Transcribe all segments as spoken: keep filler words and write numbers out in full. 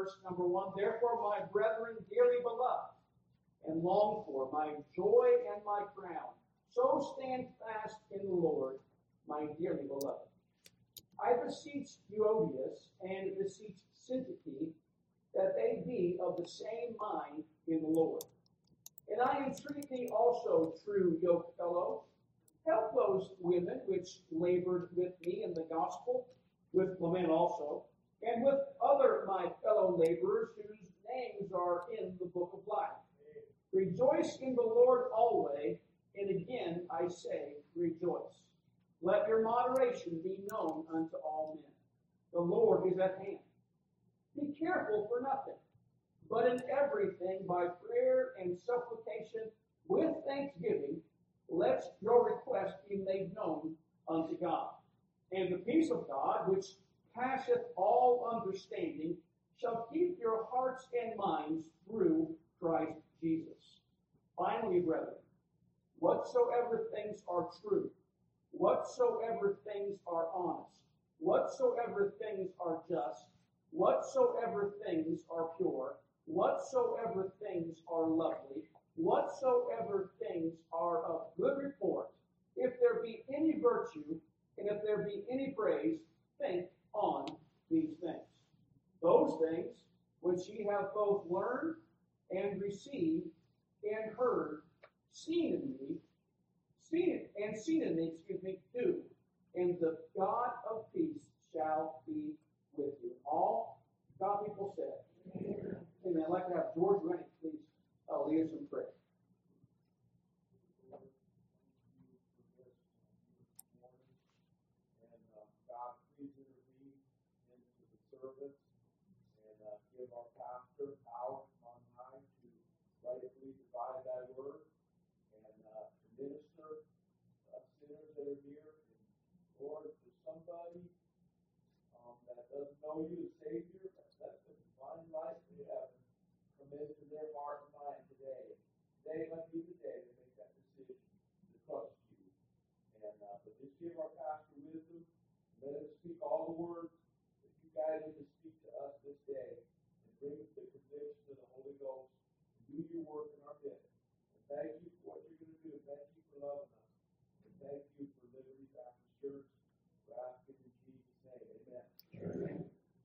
verse number one. Therefore, my brethren, dearly beloved, and longed for, my joy and my crown, so stand fast in the Lord, my dearly beloved. I beseech Euodias and beseech Syntyche that they be of the same mind in the Lord. And I entreat thee also, true yokefellow, help those women which labored with me in the gospel, with Clement also, and with other my fellow laborers whose names are in the book of life. Rejoice in the Lord always, and again I say, rejoice. Let your moderation be known unto all men. The Lord is at hand. Be careful for nothing, but in everything by prayer and supplication with thanksgiving, let your request be made known unto God. And the peace of God, which passeth all understanding, shall keep your hearts and minds through Christ Jesus. Finally, brethren, whatsoever things are true, whatsoever things are honest, whatsoever things are just, whatsoever things are pure, whatsoever things are lovely, whatsoever things are of good report, if there be any virtue, and if there be any praise, think on these things. Those things which ye have both learned and received and heard, seen in me, seen it, and seen in me, excuse me, do, and the God of peace shall be with you. All God people said. Amen. Amen. I'd like to have George Rennie, please, uh, lead us in prayer. Service and uh, give our pastor power on high to rightfully divide thy word and uh, to minister uh, sinners that are here. And Lord, if there's somebody um, that doesn't know you as Savior, let the divine life in heaven come into their heart and mind today. Today might be the day to make that decision to trust you. And uh, but just give our pastor wisdom. Let him speak all the words guide him to speak to us this day and bring us the conviction of the Holy Ghost and do your work in our midst. And thank you for what you're going to do. Thank you for loving us. And thank you for Liberty Baptist Church. We're asking in Jesus' name. Amen. Amen.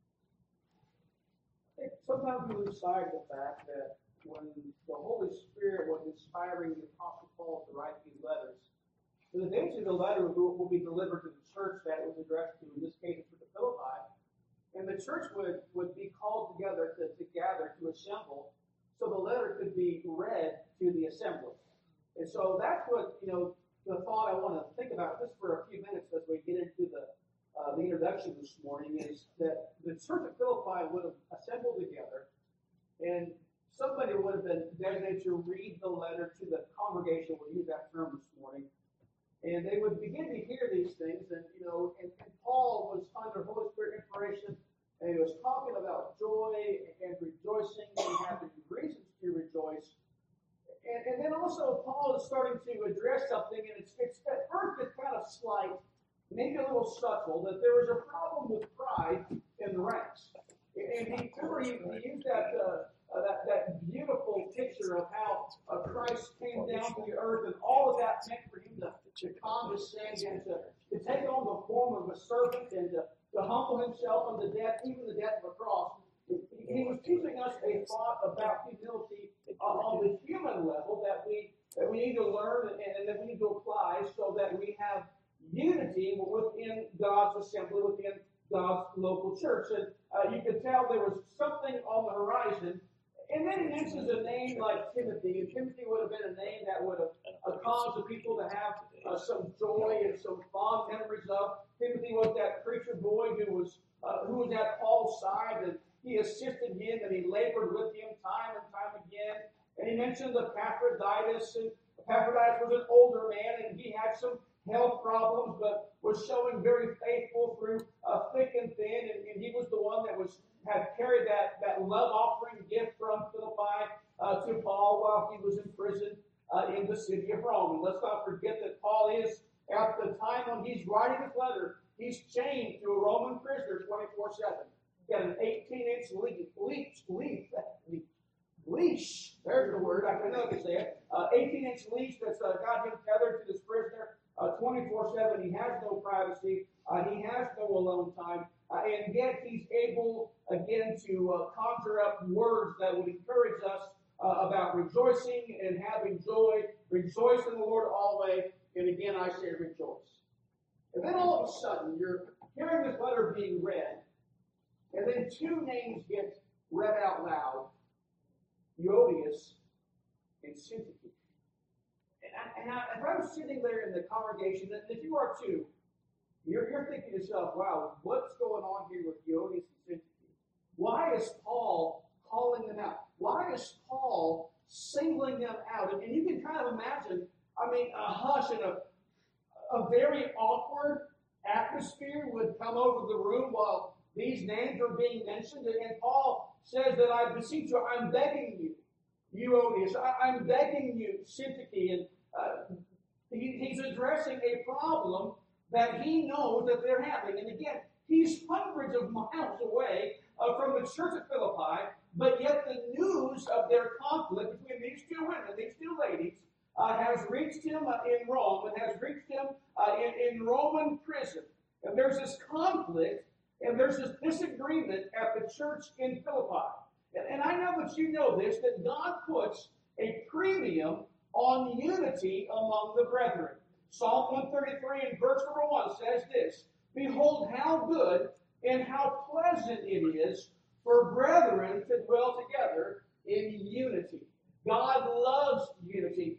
I think sometimes we lose sight of the fact that when the Holy Spirit was inspiring the Apostle Paul to write these letters, that eventually the letter will, will be delivered to the church that it was addressed to, in this case, to the Philippi. And the church would, would be called together to, to gather, to assemble, so the letter could be read to the assembly. And so that's what, you know, the thought I want to think about just for a few minutes as we get into the uh, the introduction this morning is that the church of Philippi would have assembled together, and somebody would have been designated to read the letter to the congregation. We'll use that term this morning. And they would begin to hear these things, and you know, and, and Paul was under Holy Spirit inspiration, and he was talking about joy and rejoicing, and having reasons to rejoice. And, and then also Paul is starting to address something, and it's, it's at first it's kind of slight, maybe a little subtle, that there was a problem with pride in the ranks. And he, remember, he, he used that, uh, uh, that that beautiful picture of how uh, Christ came down to the earth, and all of that meant for him to to condescend and to, to take on the form of a servant and to, to humble himself unto death, even the death of a cross. He was teaching us a thought about humility uh, on the human level that we that we need to learn and, and that we need to apply so that we have unity within God's assembly, within God's local church. And uh, you could tell there was something on the horizon. And then he mentions a name like Timothy, and Timothy would have been a name that would have uh, caused the people to have uh, some joy and some fond memories of. Timothy was that preacher boy who was uh, who was at Paul's side, and he assisted him, and he labored with him time and time again. And he mentioned the Epaphroditus, and Epaphroditus was an older man, and he had some health problems, but was showing very faithful through uh, thick and thin, and, and he was the one that was had carried that, that love offering gift from Philippi uh, to Paul while he was in prison uh, in the city of Rome. And let's not forget that Paul is, at the time when he's writing this letter, he's chained to a Roman prisoner twenty-four seven. He's got an eighteen-inch leash, leash, leash, leash, there's the word, I know I can say it, uh, eighteen-inch leash that's uh, got him tethered to this prisoner uh, twenty-four seven. He has no privacy. Uh, he has no alone time. Uh, and yet he's able, again, to uh, conjure up words that would encourage us uh, about rejoicing and having joy. Rejoice in the Lord always. And again, I say rejoice. And then all of a sudden, you're hearing this letter being read, and then two names get read out loud, Euodias and Syntyche. And, I, and I, if I was sitting there in the congregation, and if you are too, you're, you're thinking to yourself, wow, what's going on here with Euodias and Syntyche? Why is Paul calling them out? Why is Paul singling them out? And, and you can kind of imagine, I mean, a hush and a A very awkward atmosphere would come over the room while these names are being mentioned. And Paul says that I beseech you, I'm begging you, Euodias, I, I'm begging you, Syntyche. And uh, he, he's addressing a problem that he knows that they're having. And again, he's hundreds of miles away uh, from the church at Philippi, but yet the news of their conflict between these two women, these two ladies, Uh, has reached him uh, in Rome and has reached him uh, in, in Roman prison. And there's this conflict and there's this disagreement at the church in Philippi. And, and I know that you know this, that God puts a premium on unity among the brethren. Psalm one thirty-three and verse number one says this, behold how good and how pleasant it is for brethren to dwell together in unity. God loves unity.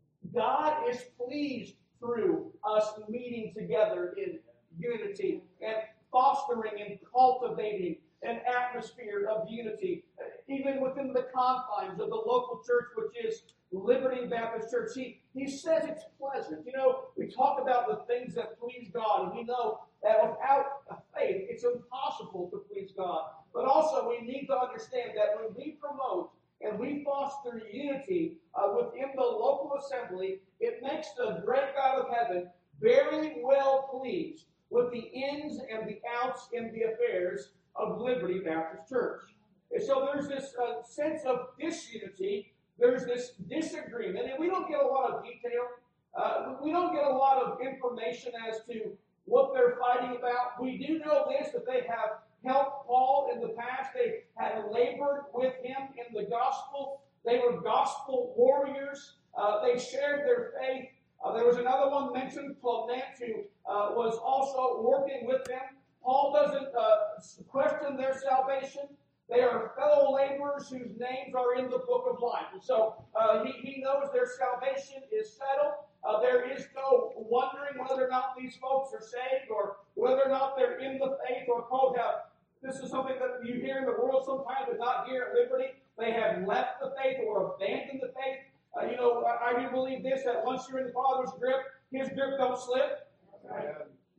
God is pleased through us meeting together in unity and fostering and cultivating an atmosphere of unity, even within the confines of the local church, which is Liberty Baptist Church. He, he says it's pleasant. You know, we talk about the things that please God, and we know that without faith, it's impossible to please God. But also, we need to understand that when we promote and we foster unity uh, within the local assembly, it makes the great God of heaven very well pleased with the ins and the outs in the affairs of Liberty Baptist Church. And so there's this uh, sense of disunity, there's this disagreement, and we don't get a lot of detail. Uh, we don't get a lot of information as to what they're fighting about. We do know this, that they have helped Paul in the past. They had labored with him in the gospel. They were gospel warriors. Uh, they shared their faith. Uh, there was another one mentioned, Clement, who uh, was also working with them. Paul doesn't uh, question their salvation. They are fellow laborers whose names are in the book of life. And so uh, he, he knows their salvation is settled. Uh, there is no wondering whether or not these folks are saved or whether or not they're in the faith or quote have. This is something that you hear in the world sometimes, but not here at Liberty. They have left the faith or abandoned the faith. Uh, you know, I, I do believe this, that once you're in the Father's grip, his grip don't slip. Right?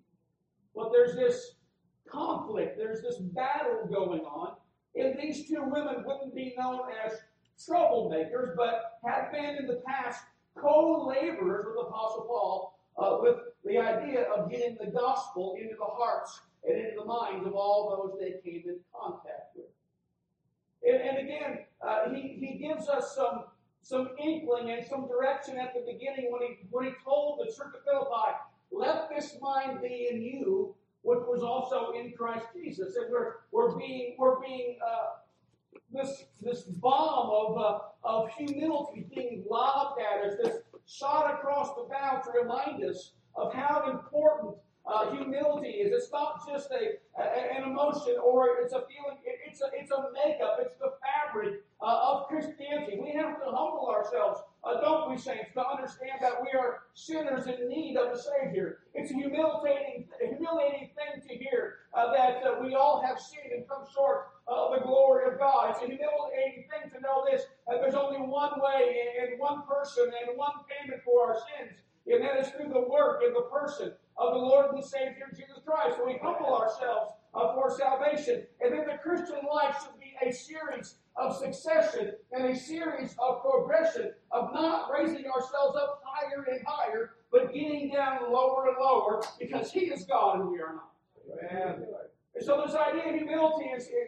But there's this conflict. There's this battle going on. And these two women wouldn't be known as troublemakers, but have been in the past co-laborers with Apostle Paul uh, with the idea of getting the gospel into the hearts and into the minds of all those they came in contact with. And, and again, uh, he, he gives us some, some inkling and some direction at the beginning when he, when he told the church of Philippi, let this mind be in you, which was also in Christ Jesus. And we're, we're being, we're being uh, this, this bomb of, uh, of humility being lobbed at us, this shot across the bow to remind us of how important Uh, humility is. It's not just a, a an emotion or it's a feeling. It, it's a it's a makeup. It's the fabric uh, of Christianity. We have to humble ourselves, uh, don't we, saints, to understand that we are sinners in need of a Savior. It's a humiliating, humiliating thing to hear uh, that uh, we all have sinned and come short of the glory of God. It's a humiliating thing to know this, that there's only one way and one person and one payment for our sins, and that is through the work and the person of the Lord and Savior Jesus Christ. So we humble ourselves uh, for salvation. And then the Christian life should be a series of succession and a series of progression of not raising ourselves up higher and higher, but getting down lower and lower because He is God and we are not. Amen. And so this idea of humility is,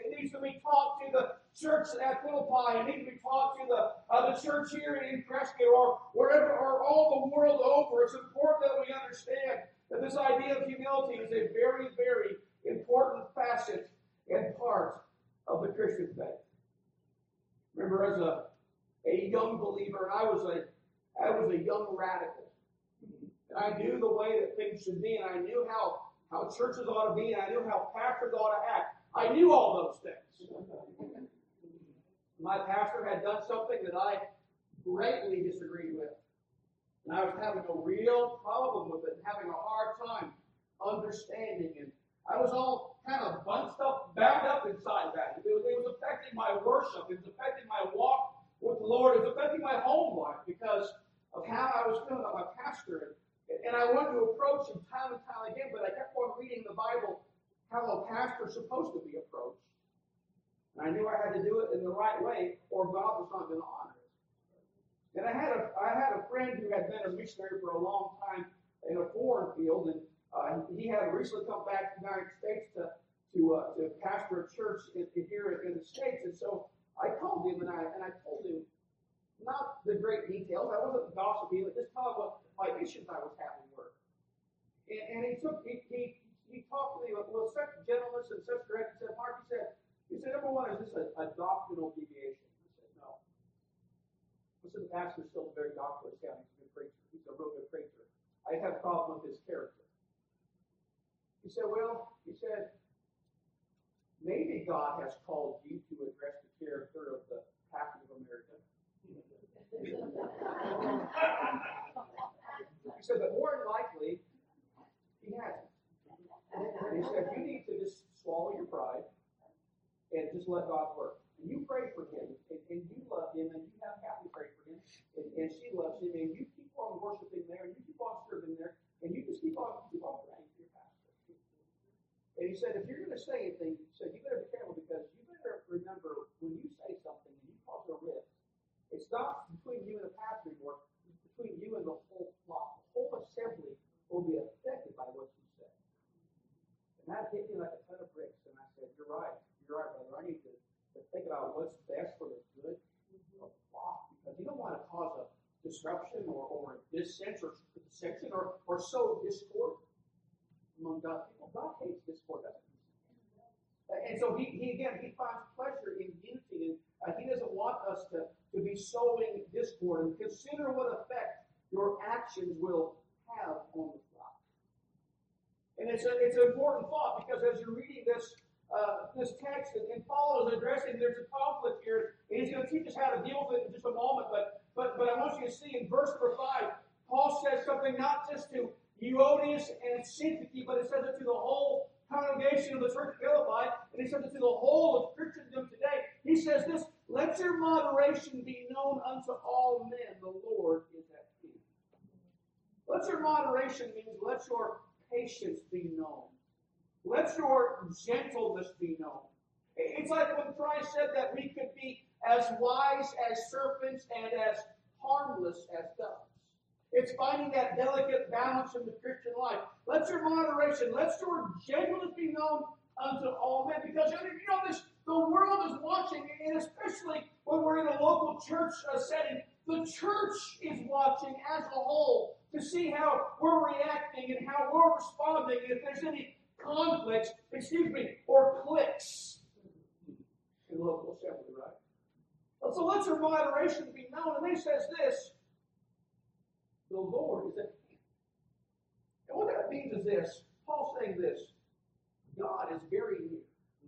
to be taught to the church at Philippi. It needs to be taught to the uh, the church here in Cresco or wherever, or all the world over. It's important that we understand that this idea of humility is a very, very important facet and part of the Christian faith. Remember, as a, a young believer, I was a I was a young radical. And I knew the way that things should be, and I knew how, how churches ought to be, and I knew how pastors ought to act. I knew all those things. My pastor had done something that I greatly disagreed with. And I was having a real problem with it, having a hard time understanding it. I was all kind of bunched up, bound up inside that. It was, it was affecting my worship. It was affecting my walk with the Lord. It was affecting my home life because of how I was feeling about my pastor. And I wanted to approach him time and time again, but I kept on reading the Bible how a pastor is supposed to be approached. And I knew I had to do it in the right way, or God was not going to honor it. And I had a I had a friend who had been a missionary for a long time in a foreign field, and uh, he had recently come back to the United States to to uh, to pastor a church in, in here in the States. And so I called him and I and I told him not the great details. I wasn't gossiping, but just telling what my issues I was having were. And, and he took he, he he talked to me with, with such gentleness and such direct. He said, Mark, he said, he said, number one, is this a, a doctrinal deviation? I said, no. I said, the pastor's still very doctrinal. Yeah, he's a good preacher. He's a real good preacher. I have a problem with his character. He said, well, he said, maybe God has called you to address the character of the pastor of America. He said, but more than likely, he hasn't. And he said, you need to just swallow your pride and just let God work. And you pray for him, and, and you love him, and you have Kathy pray for him, and, and she loves him, and you keep on worshiping there, and you keep on serving there, and you just keep on keep on praying for your pastor. And he said, if you're going to say anything, he said, you better be careful, because you better remember when you say something and you cause a rift, it's not between you and the pastor anymore, it's between you and the whole flock. The whole assembly will be affected by what you say. And that hit me like a ton of bricks, and I said, you're right, you're right, brother. I need to, to think about what's best for the good of the flock, because you don't want to cause a disruption or, or a dissent or dissension or, or sow discord among God's people. God hates discord, doesn't he? And so he, he again, he finds pleasure in unity, and uh, he doesn't want us to, to be sowing discord. And consider what effect your actions will have on the flock. And it's, a, it's an important thought, because as you're reading this uh, this text, and, and Paul is addressing, there's a conflict here, and he's going to teach us how to deal with it in just a moment. But but but I want you to see in verse number five, Paul says something not just to Euodias and Syntyche, but it says it to the whole congregation of the church of Philippi, and he says it to the whole of Christendom today. He says this, let your moderation be known unto all men, the Lord is at hand. Let your moderation means let your patience be known. Let your gentleness be known. It's like when Christ said that we could be as wise as serpents and as harmless as doves. It's finding that delicate balance in the Christian life. Let your moderation, let your gentleness be known unto all men. Because you know this, the world is watching, and especially when we're in a local church uh, setting, the church is watching as a whole to see how we're reacting and how we're responding, and if there's any conflicts, excuse me, or cliques in local assembly, right? So let your moderation be known. And then he says this, the Lord is at hand. And what that means is this, Paul's saying this, God is very near.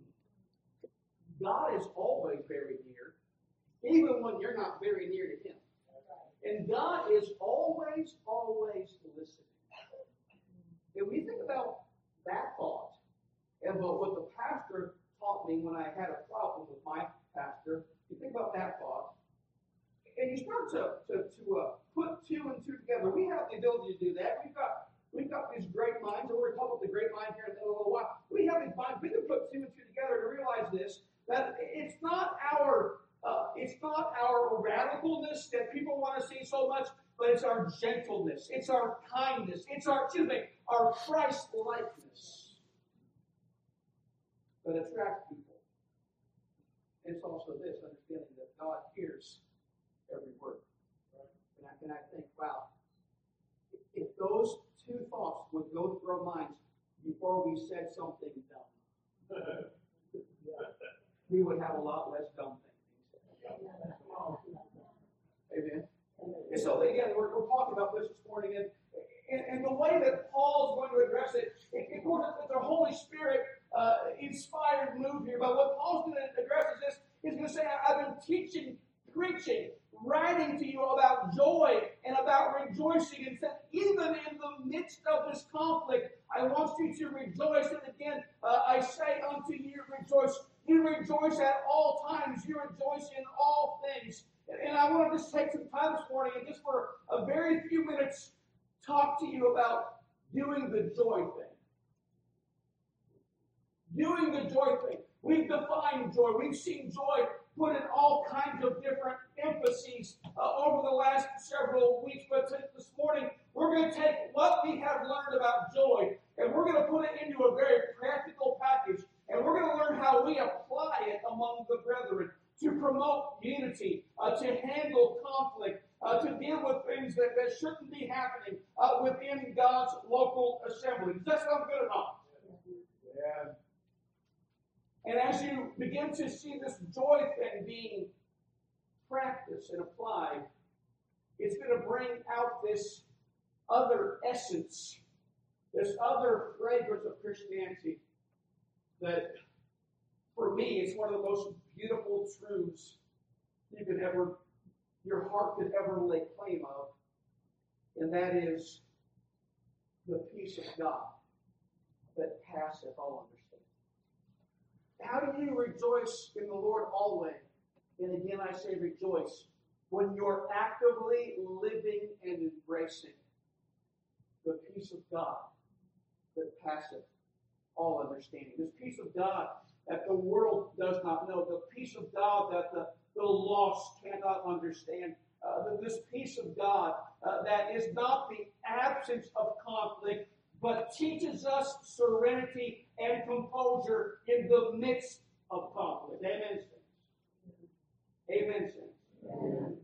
God is always very near, even when you're not very near to him. And God is always, always listening. And when you think about that thought, and what the pastor taught me when I had a problem with my pastor, you think about that thought, and you start to, to, to uh, put two and two together. We have the ability to do that. We've got we've got these great minds, and we're going to talk about the great mind here in a little while. We have these minds. We can put two and two together to realize this, that it's not our uh, it's not our radicalness that people want to see so much, but it's our gentleness, it's our kindness, it's our excuse me, our Christ-likeness that attracts people And it's also this, understanding that God hears every word. And I, and I think, wow, if those two thoughts would go through our minds before we said something dumb, we would have a lot less dumb things. Amen. And so again, we're, we're talking about this this morning, and, and, and the way that Paul's going to address it, it, it wasn't that the Holy Spirit uh, inspired move here, but what Paul's going to address is this. He's going to say, I've been teaching, preaching, writing to you about joy and about rejoicing, and said, even in the midst of this conflict, I want you to rejoice. And again, uh, I say unto you, rejoice. You rejoice at all times. You rejoice in all things. And, and I want to just take some time this morning and just for a very few minutes talk to you about doing the joy thing. Doing the joy thing. We've defined joy. We've seen joy put in all kinds of different emphases uh, over the last several weeks. But t- this morning, we're going to take what we have learned about joy and we're going to put it into a very practical package. And we're going to learn how we apply it among the brethren to promote unity, uh, to handle conflict, uh, to deal with things that, that shouldn't be happening uh, within God's local assembly. Does that sound good or not? Yeah. And as you begin to see this joy thing being practiced and applied, it's going to bring out this other essence, this other fragrance of Christianity that, for me, is one of the most beautiful truths you could ever, your heart could ever lay claim of, and that is the peace of God that passeth all understanding. How do you rejoice in the Lord always? And again, I say rejoice when you're actively living and embracing the peace of God that passeth all understanding. This peace of God that the world does not know. The peace of God that the, the lost cannot understand. Uh, this peace of God uh, that is not the absence of conflict, but teaches us serenity and composure in the midst of conflict. Amen, saints. Amen, saints. Amen.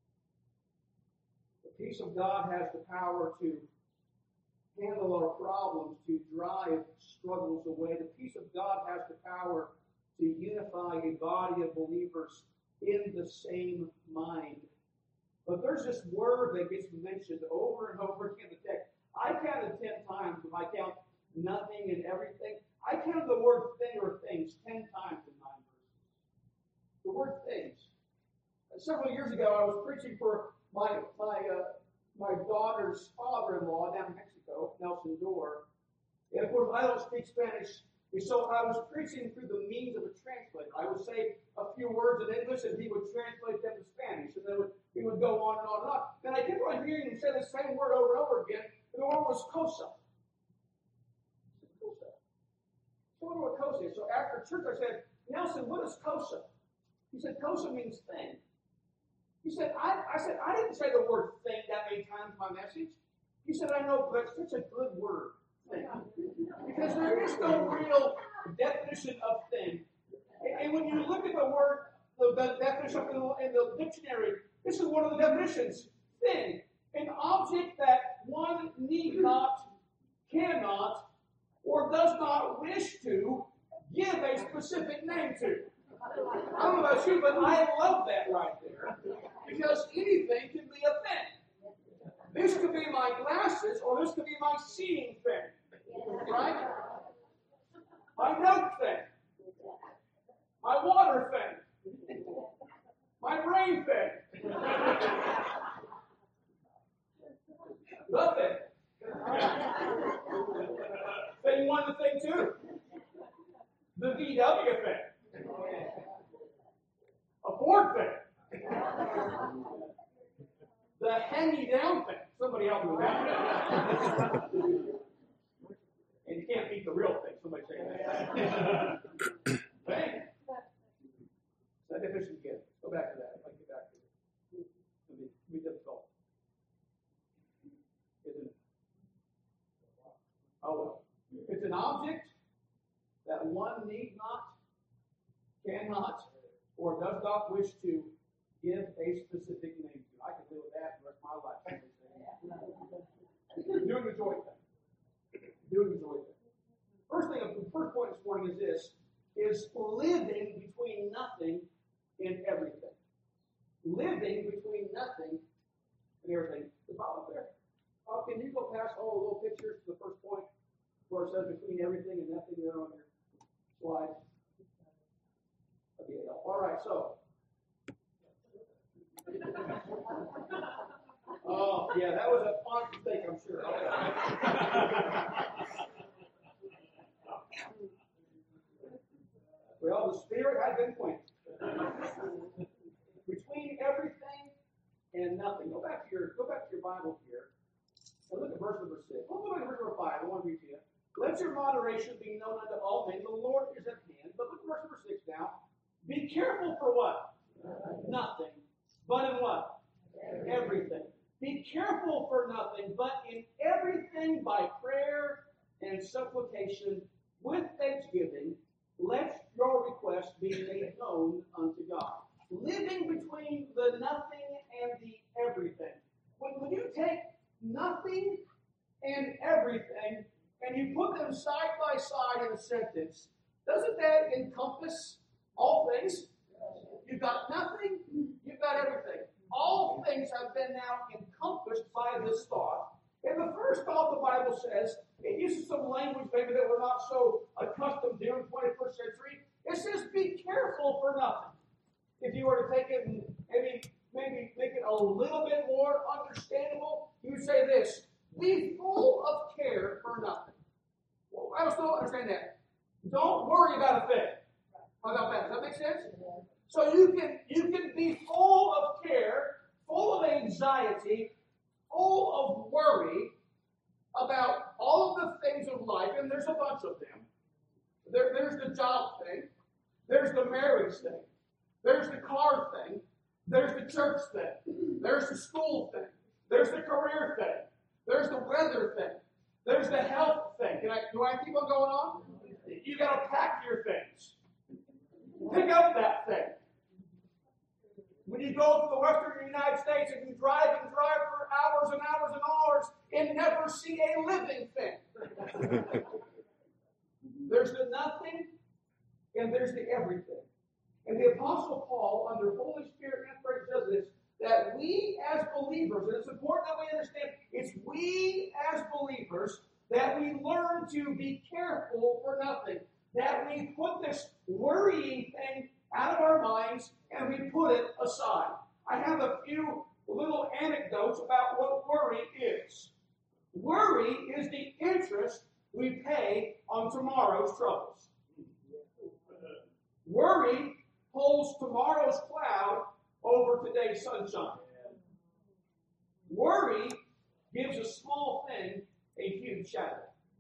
The peace of God has the power to handle our problems, to drive struggles away. The peace of God has the power to unify a body of believers in the same mind. But there's this word that gets mentioned over and over again in the text. I counted ten times. If I count nothing and everything, I counted the word thing or things ten times in nine verses. The word things. Several years ago, I was preaching for my my uh, my daughter's father-in-law down in Mexico, Nelson Dorr. And of course, I don't speak Spanish, and so I was preaching through the means of a translator. I would say a few words in English, and he would translate them to Spanish, and then would, he would go on and on and on. And I kept on hearing him say the same word over and over again, and the word was cosa. Cosa. So I wonder what cosa is. So after church, I said, Nelson, what is cosa? He said, cosa means thing. He said, I, I said, I didn't say the word thing that many times in my message. He said, I know, but it's such a good word, thing. Because there is no real definition of thing. And, and when you look at the word, the, the definition in the, in the dictionary, this is one of the definitions. Thing. An object that one need not, cannot, or does not wish to give a specific name to. I don't know about you, but I love that right there. Because anything can be a thing. This could be my glasses, or this could be my seeing thing. Right? My note thing. My water thing. My brain thing. Nothing. Thing one and thing two. The V W thing. A Ford thing. The hand-me-down thing. Somebody help me with that. And you can't beat the real thing. Somebody say that. Thing. That definition again. Go back to that. If I can get back to it. It'll be, it'll be difficult. Isn't it? Oh well. It's an object that one need not, cannot, or does not wish to give a specific name to. I can live with that the rest of my life. Do enjoy that. Do enjoy that. First thing, the first point this morning is this, is living between nothing and everything. Living between nothing and everything. The Bible there. Uh, can you go past all the little pictures to the first point where it says between everything and nothing there on your slide? Okay, all right, so. Oh, yeah, that was a font mistake, I'm sure. Okay. Well, the Spirit had been quenched. Between everything and nothing. Go back to your go back to your Bible here. And look at verse number six. Well, look at verse number five. I want to read to you. Let your moderation be known unto all men. The Lord is at hand. But look at verse number six now. Be careful for what? Nothing. But in what? Everything. Be careful for nothing, but in everything by prayer and supplication with thanksgiving, let your requests be made known unto God. Living between the nothing and the everything. When, when you take nothing and everything and you put them side by side in a sentence, doesn't that encompass all things? You've got nothing, you've got everything. All things have been now encompassed by this thought. And the first thought the Bible says, it uses some language maybe that we're not so accustomed to in the twenty-first century. It says, be careful for nothing. If you were to take it and maybe, maybe make it a little bit more understandable, you would say this, be full of care for nothing. Well, I still understand that. Don't worry about a thing. How about that? Does that make sense? So you can you can be full of care, full of anxiety, full of worry about all of the things of life, and there's a bunch of them. There, there's the job thing. There's the marriage thing. There's the car thing. There's the church thing. There's the school thing. There's the career thing. There's the weather thing. There's the health thing. Can I, do I keep on going on? You got to pack your things. Pick up that thing. When you go to the western United States and you drive and drive for hours and hours and hours and never see a living thing. There's the nothing and there's the everything. And the Apostle Paul, under Holy Spirit inspiration, says this, that we as believers, and it's important that we understand, it's we as believers that we learn to be careful for nothing. That we put this worrying thing out of our minds and we put it aside. I have a few little anecdotes about what worry is. Worry is the interest we pay on tomorrow's troubles. Worry pulls tomorrow's cloud over today's sunshine. Worry gives a small thing a huge shadow.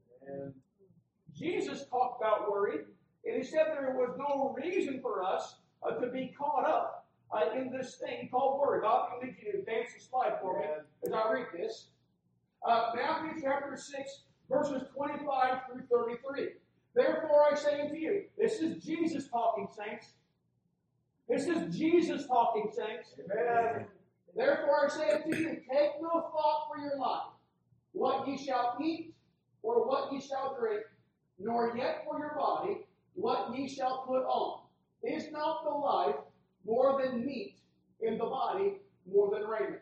Jesus talked about worry, and he said there was no reason for us uh, to be caught up uh, in this thing called worry. Bob, I need you to advance the slide for me as I read this. Uh, Matthew chapter six, verses twenty-five through thirty-three. Therefore I say unto you, this is Jesus talking, saints. This is Jesus talking, saints. Amen. Therefore I say unto you, take no thought for your life, what ye shall eat, or what ye shall drink, nor yet for your body, what ye shall put on. Is not the life more than meat, and the body more than raiment?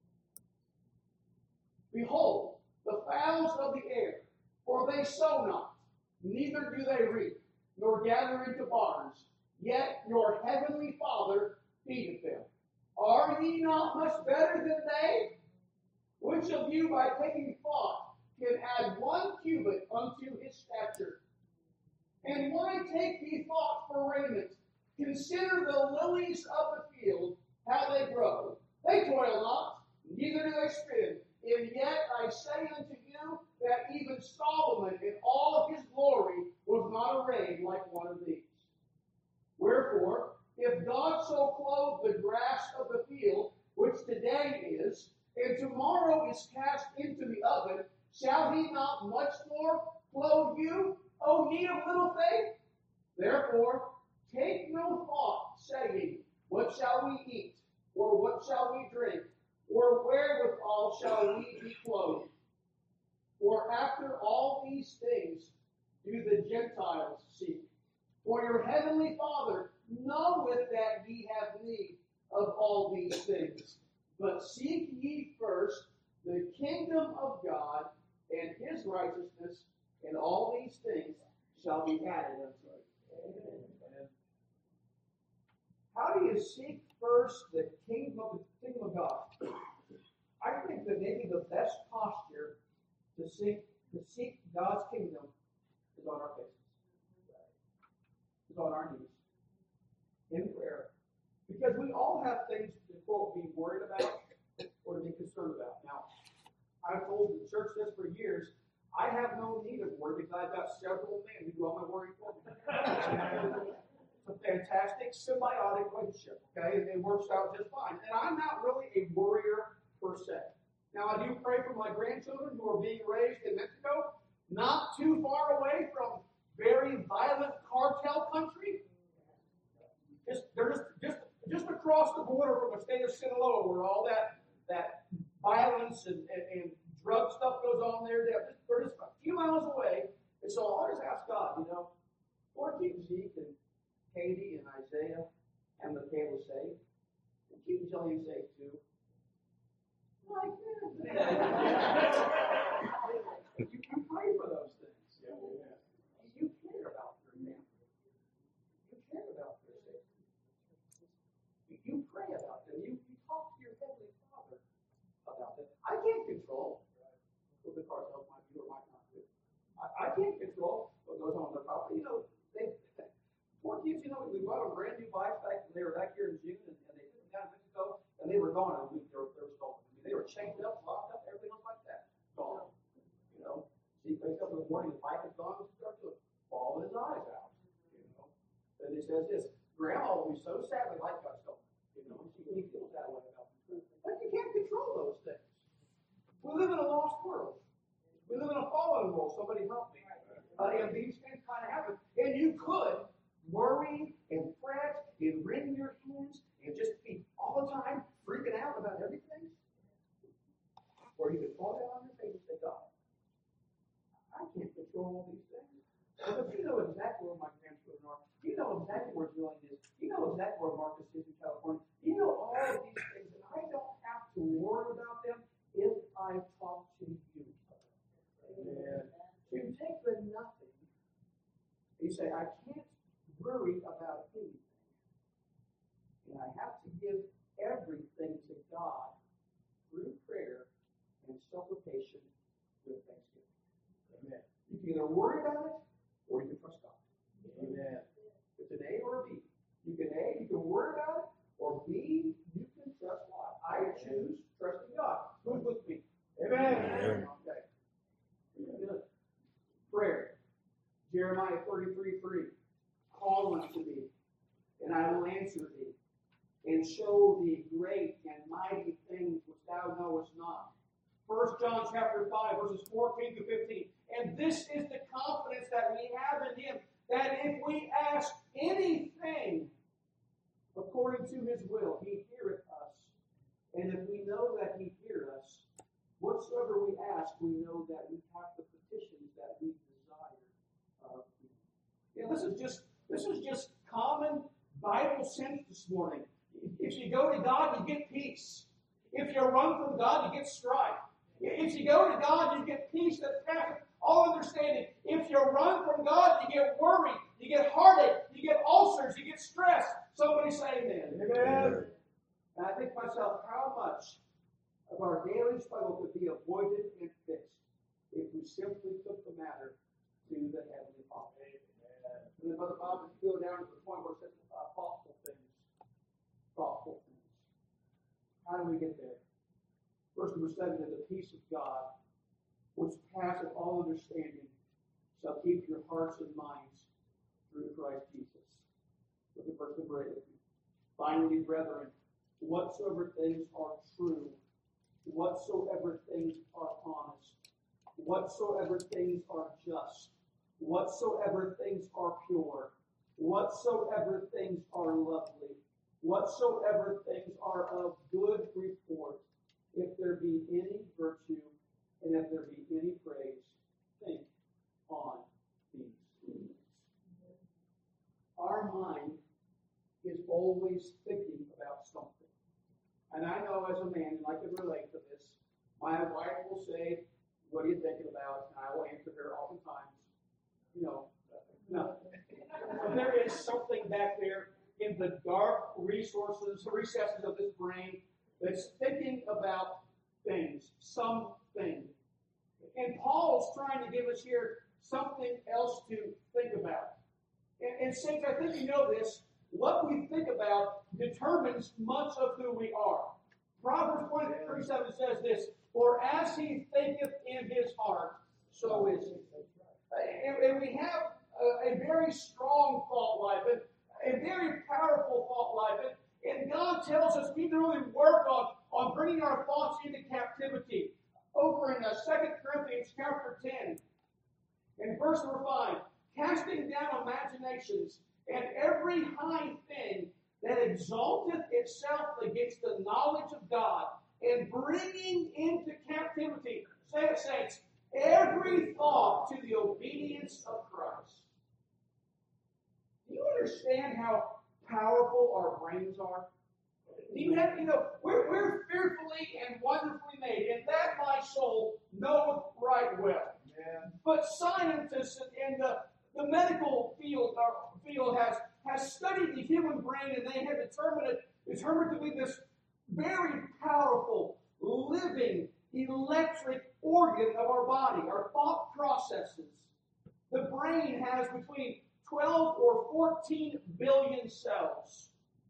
Behold, the fowls of the air, for they sow not, neither do they reap, nor gather into barns, yet your heavenly Father feedeth them. Are ye not much better than they? Which of you, by taking thought, can add one cubit unto his stature? And why take ye thought for raiment? Consider the lilies of the field, how they grow. They toil not, neither do they spin. And yet I say unto you that even Solomon in all of his glory was not arrayed like one of these. Wherefore, if God so clothe the grass of the field, which today is, and tomorrow is cast into the oven, shall he not much more clothe you, O ye of little faith? Therefore, take no thought, saying, what shall we eat? Or what shall we drink? Or wherewithal shall we be clothed? For after all these things do the Gentiles seek. For your heavenly Father knoweth that ye have need of all these things. But seek ye first the kingdom of God and his righteousness, and all these things shall be added unto you. Amen. How do you seek first the kingdom of the kingdom of God? I think that maybe the best posture to seek to seek God's kingdom is on our faces. Is on our knees. In prayer. Because we all have things to, quote, be worried about or to be concerned about. Now, I've told the church this for years. I have no need of worry because I've got several men who do all my worrying for me. It's a fantastic symbiotic relationship, okay? It works out just fine. And I'm not really a worrier per se. Now, I do pray for my grandchildren who are being raised in Mexico, not too far away from very violent cartel country. Just, they're just, just, just across the border from the state of Sinaloa, where all that, that violence and, and, and drug stuff goes on there. They're just, they're just a few miles away. And so I always ask God, you know, Lord, keep Zeke and Katie and Isaiah and Michaela safe. And keep Jillian safe too. Like, you, you pray for those things. Yeah, yeah. You care about your family. You care about their safety. You, you pray about them. You, you talk to your heavenly Father about them. I can't control what the cartels might do or might not do. I, I can't control what goes on with their property. You know, they poor kids. You know, we bought them brand new bikes back when they were back here in June, and, and they took them down to Mexico, and they were gone in a week. They were, they were stolen. They were chained up, locked up, everything else like that. Gone. You know, he wakes up in the morning, the bike is gone, and starts to fall his eyes out. You know, and he says this: Grandma will be so sad the light got stolen. You know, she, he feels that way about them. But you can't control those things. We live in a lost world. We live in a fallen world. Somebody help me. Uh, and these things kind of happen. And you could worry and fret and wring your hands and just be all the time freaking out about everything. Or you can fall down on your face and say, God, I can't control all these things. But you know exactly where my grandchildren are. You know exactly where Julian is. You know exactly where Marcus is in California. You know all of these things, and I don't have to worry about them if I talk to you. Amen. So you take the nothing, and you say, I can't worry about anything. And I have to give everything to God through prayer and supplication with thanksgiving. Amen. You can either worry about it or you can trust God. Amen. It's an A or a B. You can A, you can worry about it, or B, you can trust God. I choose trusting God. Who's with me? Amen. Amen. Okay. Good. Prayer. Jeremiah thirty-three three. Call unto me, and I will answer thee, and show thee great and mighty things which thou knowest not. First John chapter five, verses fourteen to fifteen. And this is the confidence that we have in him, that if we ask anything according to his will, he heareth us. And if we know that he heareth us, whatsoever we ask, we know that we have the petitions that we desire of him. Yeah, this is just this is just common Bible sense this morning. If you go to God, you get peace. If you run from God, you get strife. If you go to God, you get peace that passes all understanding. If you run from God, you get worried, you get heartache, you get ulcers, you get stress. Somebody say amen. Amen. And I think to myself, how much of our daily struggle could be avoided and fixed if we simply took the matter to the Heavenly Father. Amen. And then Brother Bob, if you go down to the point where it says uh, thoughtful things. Thoughtful things. How do we get there? Verse number seven, and the peace of God, which passeth all understanding, shall keep your hearts and minds through Christ Jesus. Look at verse number eight. Finally, brethren, whatsoever things are true, whatsoever things are honest, whatsoever things are just, whatsoever things are pure, whatsoever things are lovely, whatsoever whatsoever things are of good report, if there be any virtue, and if there be any praise, think on these things. Our mind is always thinking about something. And I know as a man, and I can relate to this, my wife will say, "What are you thinking about?" And I will answer her oftentimes, you know, no. So there is something back there in the dark resources, recesses of this brain that's thinking about things, something. And Paul's trying to give us here something else to think about. And, and saints, I think you know this. What we think about determines much of who we are. Proverbs twenty-three seven says this, "For as he thinketh in his heart, so is he." And, and we have a, a very strong thought life, and a very powerful thought life. And, and God tells us we need to really work on, on bringing our thoughts into captivity. Over in uh, Second Corinthians chapter ten, in verse number five, "Casting down imaginations, and every high thing that exalteth itself against the knowledge of God, and bringing into captivity," say it, saints, "every thought to the obedience of Christ." Do you understand how powerful our brains are? Do you have, you know, we're, we're fearfully and wonderfully made, and that my soul knoweth right well. Yeah. But scientists in the, the medical field, our field has, has studied the human brain, and they have determined it, determined to be this very powerful, living, electric organ of our body, our thought processes. The brain has between twelve or fourteen billion cells.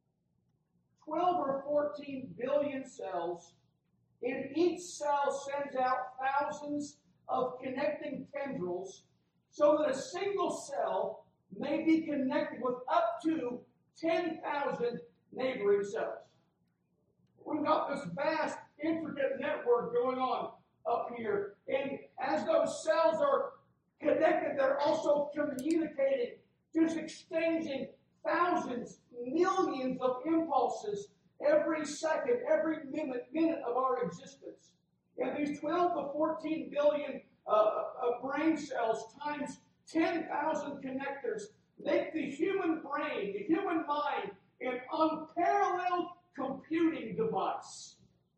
twelve or fourteen billion cells, and each cell sends out thousands of connecting tendrils so that a single cell may be connected with up to ten thousand neighboring cells. We've got this vast, intricate network going on up here, and as those cells are connected, they're also communicating, just exchanging thousands, millions of impulses every second, every minute, minute of our existence. And these twelve to fourteen billion uh, uh, brain cells times ten thousand connectors make the human brain, the human mind, an unparalleled computing device.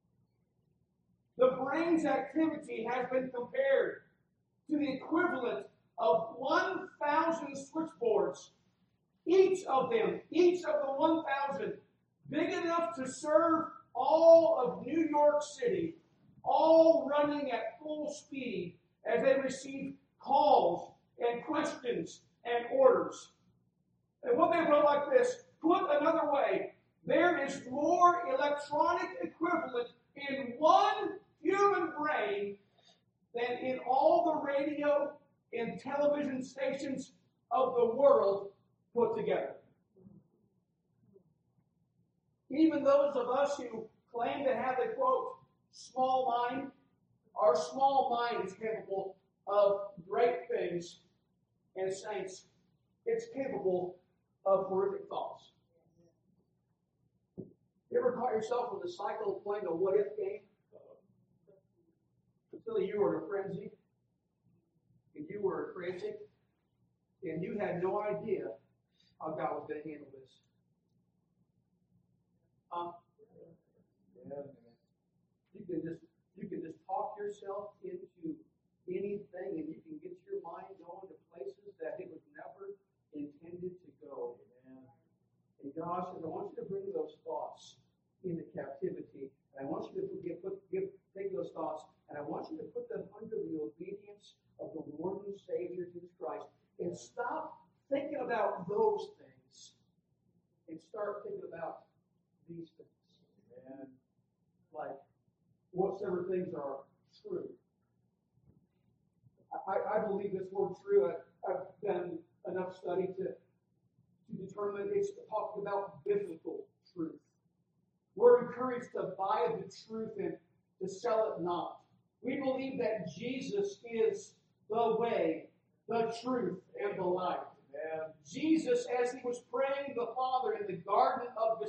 The brain's activity has been compared to the equivalent of one thousand switchboards. Each of them, each of the one thousand, big enough to serve all of New York City, all running at full speed as they receive calls and questions and orders. And what they put like this, put another way, there is more electronic equivalent in one human brain than in all the radio and television stations of the world put together. Even those of us who claim to have a, quote, small mind, our small mind is capable of great things, and saints, it's capable of horrific thoughts. You ever caught yourself with a cycle of playing a what-if game? Until you were in a frenzy, and you were frantic, and you had no idea how God was going to handle this. Um, yeah. You can just you can just talk yourself into anything, and you can get your mind going to places that it was never intended to go. Amen. And God says, I want you to bring those thoughts into captivity, and I want you to give, put, give, take those thoughts, and I want you to put them under the obedience of the Lord and Savior Jesus Christ, and stop thinking about those things, and start thinking about these things. And like, whatsoever things are true. I, I believe this word true. I, I've done enough study to, to determine it's talking about biblical truth. We're encouraged to buy the truth and to sell it not. We believe that Jesus is the way, the truth, and the life. And Jesus, as he was praying the Father in the Garden of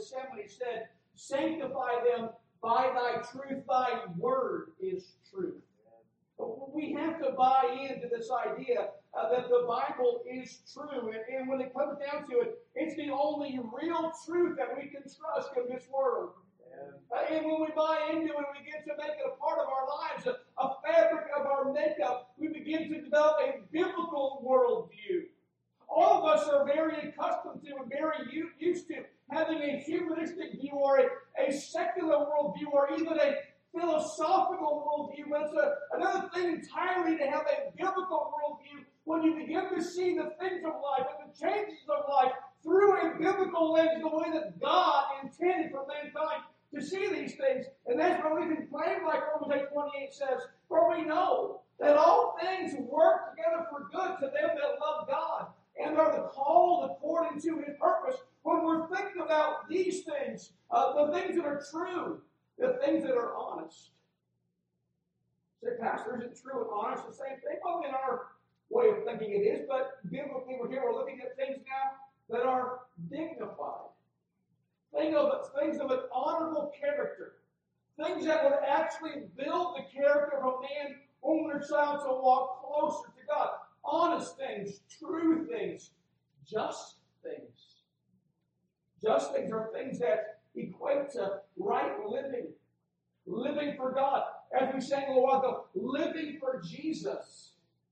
Gethsemane said, sanctify them by thy truth, thy word is truth. We have to buy into this idea uh, that the Bible is true. And, and when it comes down to it, it's the only real truth that we can trust in this world. Uh, and when we buy into it, we begin to make it a part of our lives, a, a fabric of our makeup. We begin to develop a biblical worldview. All of us are very accustomed to and very u- used to having a humanistic view or a, a secular worldview or even a philosophical worldview. But it's a, another thing entirely to have a biblical worldview when you begin to see the things of life and the changes of life through a biblical lens, the way that God intended for mankind to see these things. And that's why we can claim, like Romans eight twenty-eight says, for we know that all things work together for good to them that love God and are the called according to his purpose. When we're thinking about these things, uh, the things that are true, the things that are honest. Say, Pastor, isn't true and honest the same thing? Well, in our way of thinking it is, but biblically we're here, we're looking at things now that are dignified. Think of it, things of an honorable character. Things that would actually build the character of a man whom we're trying to walk closer to God. Honest things, true things, just things. Just things are things that equate to right living. Living for God. As we sang a little while ago, living for Jesus.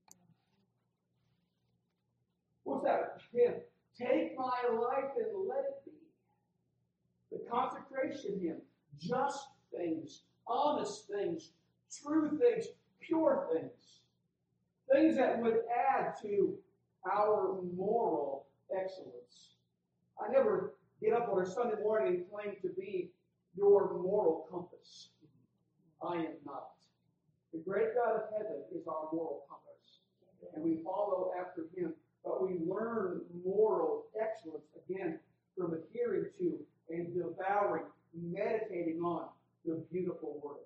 What's that? Hymn. Take my life and let it be. The consecration hymn. Just things. Honest things. True things. Pure things. Things that would add to our moral excellence. I never get up on a Sunday morning and claim to be your moral compass. I am not. The great God of heaven is our moral compass. And we follow after him. But we learn moral excellence, again, from adhering to and devouring, meditating on the beautiful word.